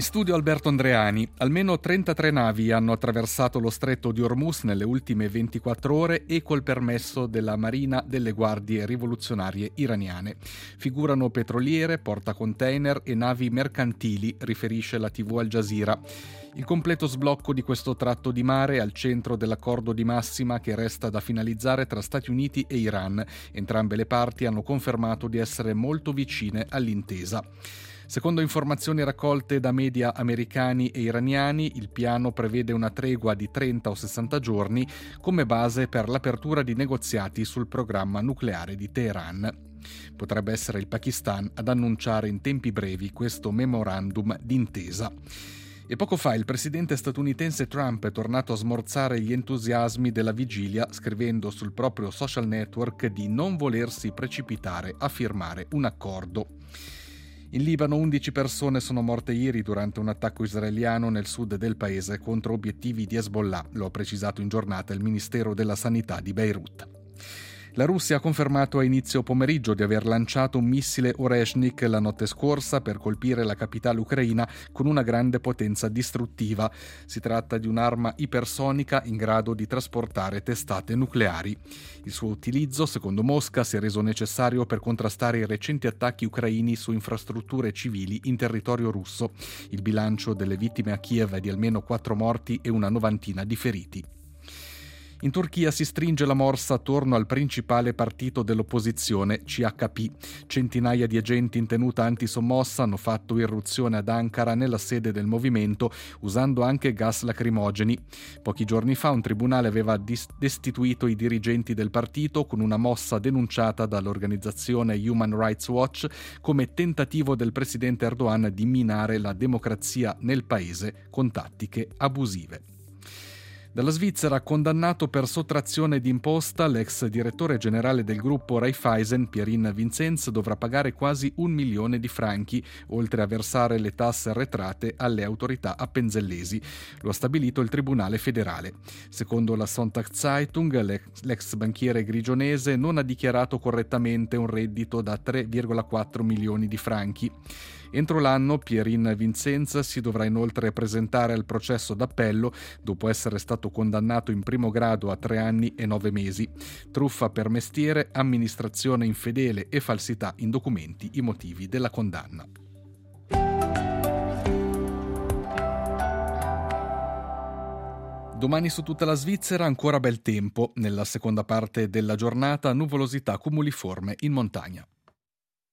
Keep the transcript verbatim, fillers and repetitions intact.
In studio Alberto Andreani. Almeno trentatré navi hanno attraversato lo stretto di Hormuz nelle ultime ventiquattro ore e col permesso della Marina delle Guardie Rivoluzionarie iraniane. Figurano petroliere, portacontainer e navi mercantili, riferisce la tivù Al Jazeera. Il completo sblocco di questo tratto di mare è al centro dell'accordo di massima che resta da finalizzare tra Stati Uniti e Iran. Entrambe le parti hanno confermato di essere molto vicine all'intesa. Secondo informazioni raccolte da media americani e iraniani, il piano prevede una tregua di trenta o sessanta giorni come base per l'apertura di negoziati sul programma nucleare di Teheran. Potrebbe essere il Pakistan ad annunciare in tempi brevi questo memorandum d'intesa. E poco fa il presidente statunitense Trump è tornato a smorzare gli entusiasmi della vigilia, scrivendo sul proprio social network di non volersi precipitare a firmare un accordo. In Libano undici persone sono morte ieri durante un attacco israeliano nel sud del paese contro obiettivi di Hezbollah, lo ha precisato in giornata il Ministero della Sanità di Beirut. La Russia ha confermato a inizio pomeriggio di aver lanciato un missile Oreshnik la notte scorsa per colpire la capitale ucraina con una grande potenza distruttiva. Si tratta di un'arma ipersonica in grado di trasportare testate nucleari. Il suo utilizzo, secondo Mosca, si è reso necessario per contrastare i recenti attacchi ucraini su infrastrutture civili in territorio russo. Il bilancio delle vittime a Kiev è di almeno quattro morti e una novantina di feriti. In Turchia si stringe la morsa attorno al principale partito dell'opposizione, C H P. Centinaia di agenti in tenuta antisommossa hanno fatto irruzione ad Ankara nella sede del movimento, usando anche gas lacrimogeni. Pochi giorni fa un tribunale aveva dis- destituito i dirigenti del partito con una mossa denunciata dall'organizzazione Human Rights Watch come tentativo del presidente Erdogan di minare la democrazia nel paese con tattiche abusive. Dalla Svizzera, condannato per sottrazione d'imposta, l'ex direttore generale del gruppo Raiffeisen, Pierin Vincenz, dovrà pagare quasi un milione di franchi, oltre a versare le tasse arretrate alle autorità appenzellesi. Lo ha stabilito il Tribunale federale. Secondo la Sonntagszeitung, l'ex banchiere grigionese non ha dichiarato correttamente un reddito da tre virgola quattro milioni di franchi. Entro l'anno Pierin Vincenz si dovrà inoltre presentare al processo d'appello dopo essere stato condannato in primo grado a tre anni e nove mesi. Truffa per mestiere, amministrazione infedele e falsità in documenti i motivi della condanna. Domani su tutta la Svizzera ancora bel tempo. Nella seconda parte della giornata nuvolosità cumuliforme in montagna.